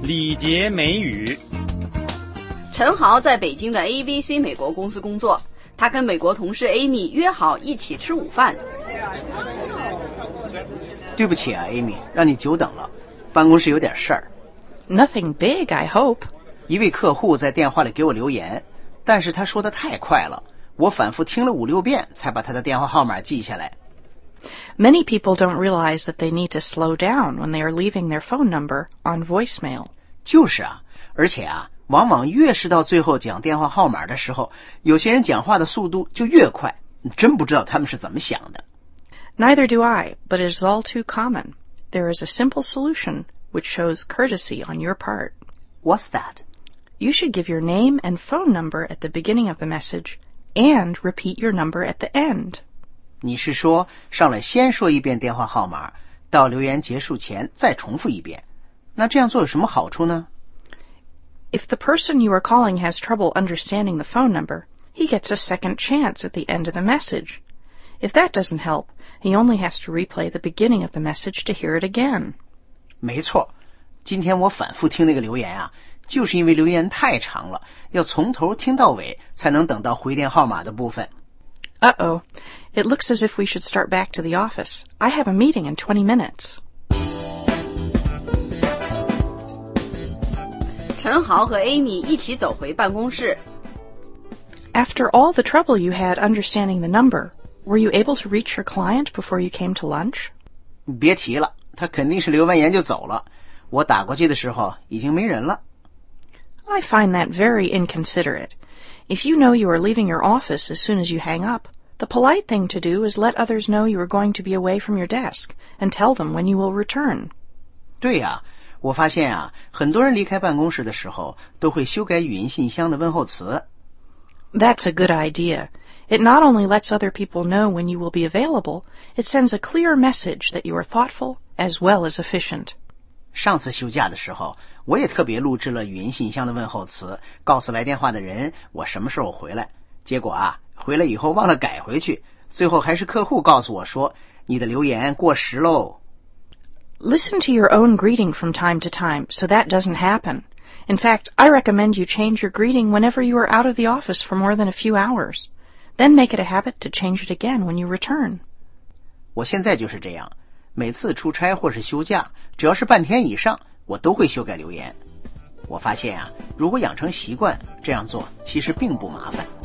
礼节美语。 陈豪在北京的 ABC 美国公司工作，他跟美国同事 Amy 约好一起吃午饭。 对不起啊 Amy， 让你久等了，办公室有点事儿。 Nothing big, I hope. 一位客户在电话里给我留言，但是他说得太快了，我反复听了5-6遍才把他的电话号码记下来。 Many people don't realize that they need to slow down when they are leaving their phone number on voicemail. 就是啊，而且啊，往往越是到最后讲电话号码的时候，有些人讲话的速度就越快，真不知道他们是怎么想的。 Neither do I, but it is all too common. There is a simple solution which shows courtesy on your part. What's that? You should give your name and phone number at the beginning of the message and repeat your number at the end. 你是说上来先说一遍电话号码，到留言结束前再重复一遍，那这样做有什么好处呢？ If the person you are calling has trouble understanding the phone number, he gets a second chance at the end of the message. If that doesn't help, he only has to replay the beginning of the message to hear it again. 没错，今天我反复听那个留言啊，就是因为留言太长了，要从头听到尾才能等到回电号码的部分。 Uh-oh. It looks as if we should start back to the office. I have a meeting in 20 minutes. 陈豪和 Amy 一起走回办公室。 After all the trouble you had understanding the number, were you able to reach your client before you came to lunch? 别提了，他肯定是留完言就走了，我打过去的时候已经没人了。 I find that very inconsiderate. If you know you are leaving your office as soon as you hang up, the polite thing to do is let others know you are going to be away from your desk and tell them when you will return. 对呀，我发现啊，很多人离开办公室的时候都会修改语音信箱的问候词。 That's a good idea. It not only lets other people know when you will be available, it sends a clear message that you are thoughtful as well as efficient. 上次休假的时候，我也特别录制了语音信箱的问候词，告诉来电话的人我什么时候回来。结果啊，回来以后忘了改回去，最后还是客户告诉我说，你的留言过时喽。 Listen to your own greeting from time to time so that doesn't happen. In fact, I recommend you change your greeting whenever you are out of the office for more than a few hours. Then make it a habit to change it again when you return. 我现在就是这样，每次出差或是休假，只要是半天以上，我都会修改留言。我发现啊，如果养成习惯，这样做其实并不麻烦。